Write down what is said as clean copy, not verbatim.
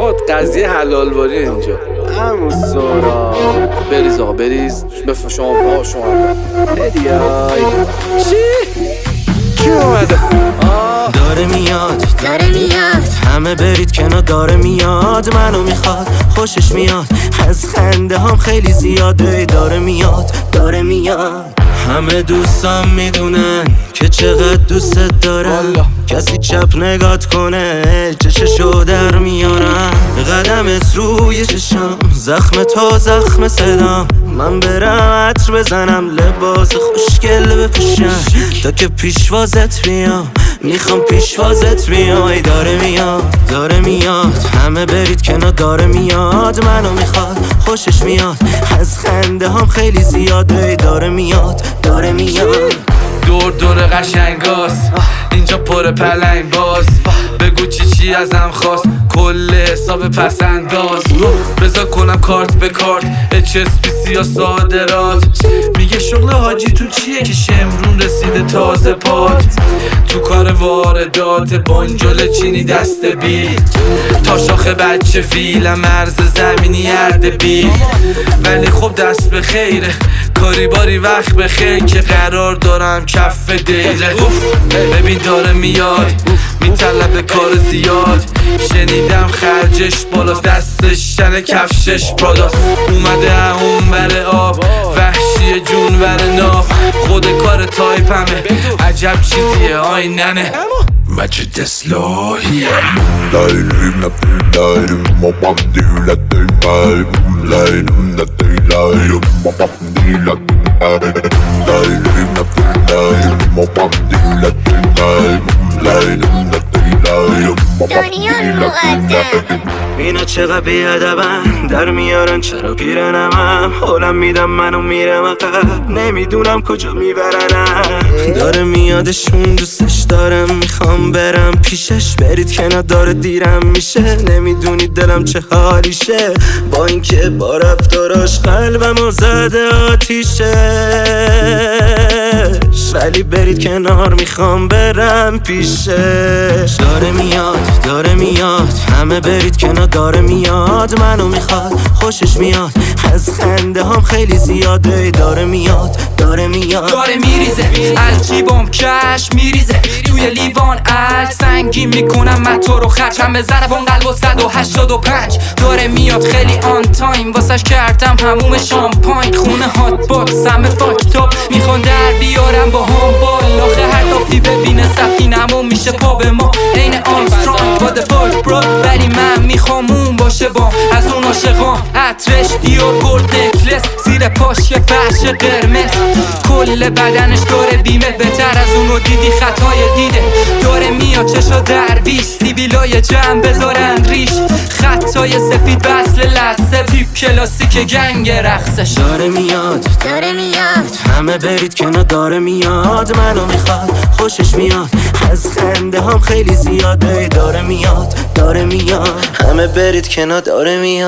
آقا قضیه حلالواری اینجا. همون سورا بریز آقا بریز. بفرم شما هدیای کی اومده؟ داره میاد همه برید کنار داره میاد منو میخواد خوشش میاد از خنده هم خیلی زیاده داره میاد همه دوستان میدونن که چقدر دوستت دارم کسی چپ نگات کنه چششو در میارم قدمت روی چشم زخم تو زخم صدام من برم عطر بزنم لباس خوشگل بپوشم تا که پیشوازت میام میخوام پیشوازت بیای داره میاد همه برید کنار داره میاد منو میخواد خوشش میاد از خنده هم خیلی زیاده داره میاد دور قشنگاست اینجا پر پلنگ باز بگو چی ازم خواست کل حساب پس انداز بذار کنم کارت به کارت HSBC یا صادرات میگه شغل حاجی تو چیه که شمرون رسیده تازه پات تو کار واردات بنجل چینی دست بی تا شاخه بچه فیل مرز زمینی اردبیل ولی خب دست به خیره کاری باری وقت بخیر که قرار دارم کف دیره ببین داره میاد میطلب کار زیاد شنیدم خرجش بالاست دستش تن کفشش پراداست اومده اون بر آب وحشی جون ور ناب خود کار تایپمه عجب چیزیه آیننه مجد اصلاحی اینا چقدر بیادبن در میارن چرا پیرنمم حالم میدم منو میرم عقب نمیدونم کجا میبرنم داره میادشون دوستش دارم میخوام برم پیشش برید کنار داره دیرم میشه نمیدونید دلم چه حالیشه با اینکه با رفتاراش قلبمو زده آتیشه ولی برید کنار میخوام برم پیشش داره میاد همه برید کنار داره میاد منو میخواد خوشش میاد از خنده هم خیلی زیاده داره میاد داره میریزه از جیبم کش میریزه توی لیوان عکس سنگین میکنم من تو رو خرچم به ضربان قلب و 185 داره میاد خیلی آن تایم واسش کردم هموم شامپاین خونه هات باکس همه فاکتاب میخوان در بیارم با هم بال آخه هر دافتی ببینه سفینمون میشه پا به ما عین آمسترانگ با دفاک برو ولی من میخوام اون باشه با از اون عاشقام عطرش دیور گلد نکلس زیر پاش یه فرش قرمز کل بدنش داره بیمه بهتر از اونو دیدی خطای دیده داره میاد چشا درویش سیبیلای جمع بذارن ریش خطای سفید بسل لسه تیپ کلاسیک گنگ رقصش داره میاد همه برید کنار داره میاد منو میخواد خوشش میاد از خنده هم خیلی زیاده داره میاد همه برید کنار داره میاد